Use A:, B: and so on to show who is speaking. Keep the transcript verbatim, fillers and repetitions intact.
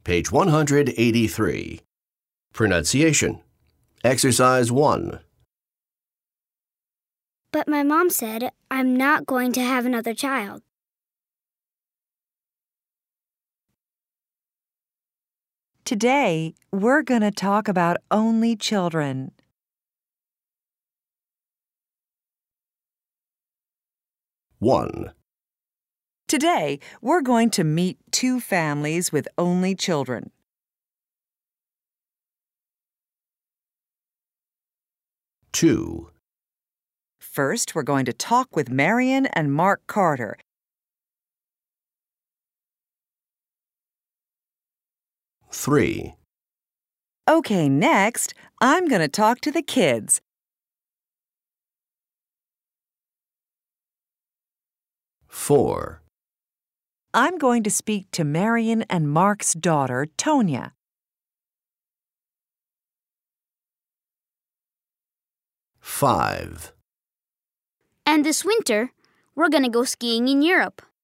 A: Page one hundred eighty-three. Pronunciation. Exercise one.
B: But my mom said I'm not going to have another child.
C: Today, we're going to talk about only children.
A: one.
C: Today, we're going to meet two families with only children.
A: two.
C: First, we're going to talk with Marion and Mark Carter.
A: three.
C: Okay, next, I'm going to talk to the kids.
A: four.
C: I'm going to speak to Marion and Mark's daughter, Tonya.
A: five.
B: And this winter, we're going to go skiing in Europe.